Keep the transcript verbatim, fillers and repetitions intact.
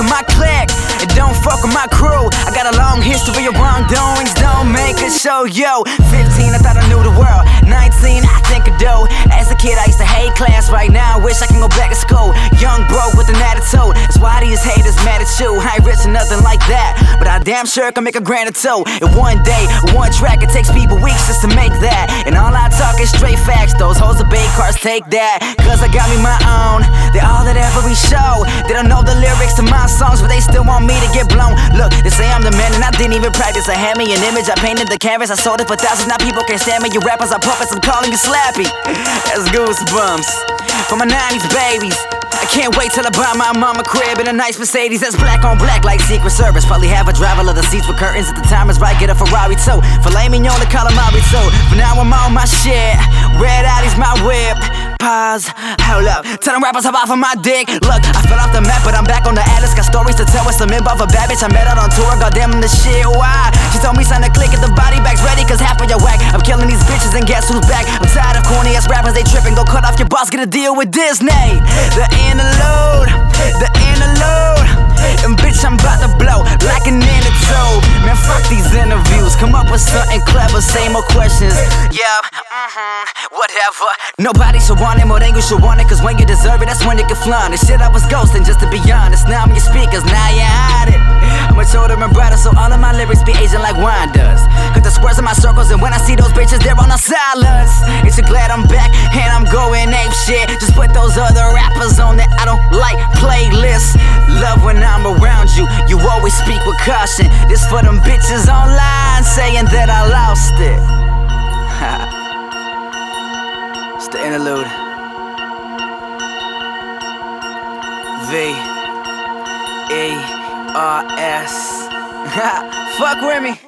with my clique and don't fuck with my crew. I got a long history of wrongdoings, don't make a show, yo. Fifteen, I thought I knew the world. Nineteen, I think I do. As a kid, I used to hate class. Right now, I wish I can go back to school. Young broke with an attitude. That's why these haters mad at you. I ain't rich or nothing like that, but I damn sure can make a grand or two. In one day, one track, it takes people weeks just to make that. And all I talk is straight facts. Those hoes are bait cars, take that. Cause I got me my own. They're all at every show. They don't know the lyrics to my songs, but they still want me to get blown. Look, they say I'm the man and I didn't even practice. I had me an image, I painted the canvas, I sold it for thousands. Now people can't stand me. You rappers are puppets, I'm calling you Slappy. That's goosebumps for my nineties babies. I can't wait till I buy my mama crib in a nice Mercedes that's black on black like Secret Service. Probably have a driver leather seats with curtains. At the time is right, get a Ferrari too. Filet mignon to calamari too. For now I'm on my shit. Red Audie's my whip. Pause, hold up. Tell them rappers hop off of my dick. Look, I fell off the map, but I'm back on the atlas. Got stories to tell with some info for bad bitch. I met out on tour, goddamn I'm the shit. Why? She told me sign a click at the body bags ready, cause half of your whack. I'm killing these bitches and guess who's back? I'm tired of corny ass rappers, they tripping. Go cut off your boss, get a deal with Disney. The interlude, the interlude. And bitch, I'm about to blow like an intertube. Man, fuck these interviews. Come up with something clever, say more questions. Yup, mm-hmm, whatever. Nobody should want it more than you should want it. Cause when you deserve it, that's when it can fly. This shit I was ghosting, just to be honest. Now I'm your speakers, now you hide it. I'm much older and brighter, so all of my lyrics be aging like wine does. Cut the squares in my circles, and when I see those bitches, they're on the silence. Ain't you glad I'm back, and I'm going ape shit. Just put those other rappers on that I don't like playlists. Love when I'm around you, you always speak with caution. This for them bitches online saying that I lost it. It's the interlude. V E R S. Fuck with me.